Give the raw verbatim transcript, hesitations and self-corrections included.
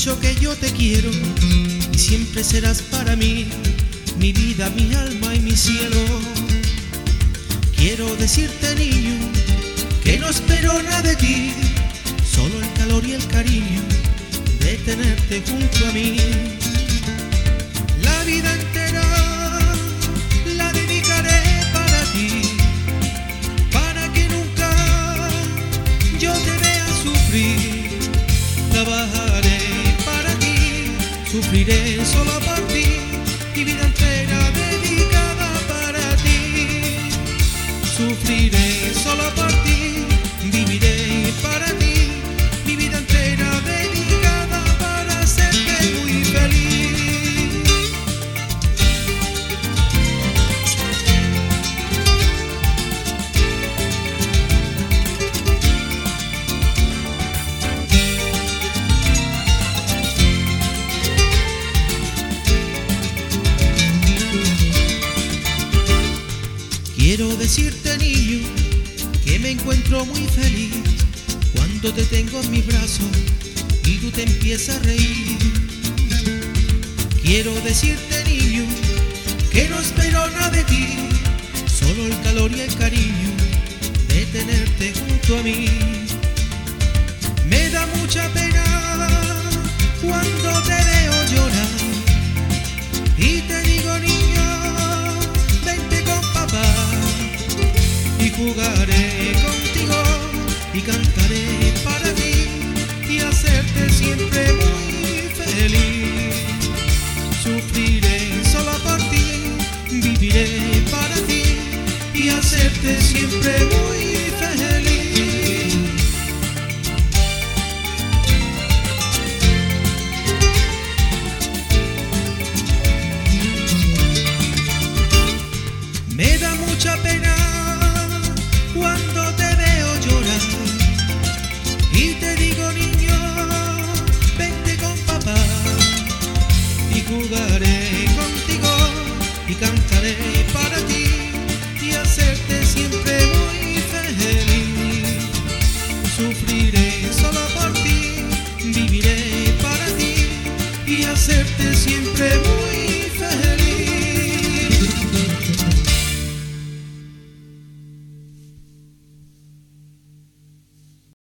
mucho que yo te quiero y siempre serás para mí mi vida, mi alma y mi cielo. Quiero decirte, niño, que no espero nada de ti, solo el calor y el cariño de tenerte junto a mí. La vida entera la dedicaré para ti, para que nunca yo te vea sufrir. Trabajaré para ti, sufriré solo por ti, mi vida entera dedicada para ti. Sufriré solo por ti, viviré para ti, mi vida entera dedicada para hacerte muy feliz. Quiero decirte, niño, que me encuentro muy feliz cuando te tengo en mis brazos y tú te empiezas a reír. Quiero decirte, niño, que no espero nada de ti, solo el calor y el cariño de tenerte junto a mí. Me da mucha pena cuando te veo llorar y te digo, niño, vente con papá y jugaré contigo y cantaré para ti y hacerte siempre muy feliz. Sufriré solo por ti, viviré para ti y hacerte siempre muy feliz. Me da mucha pena cuando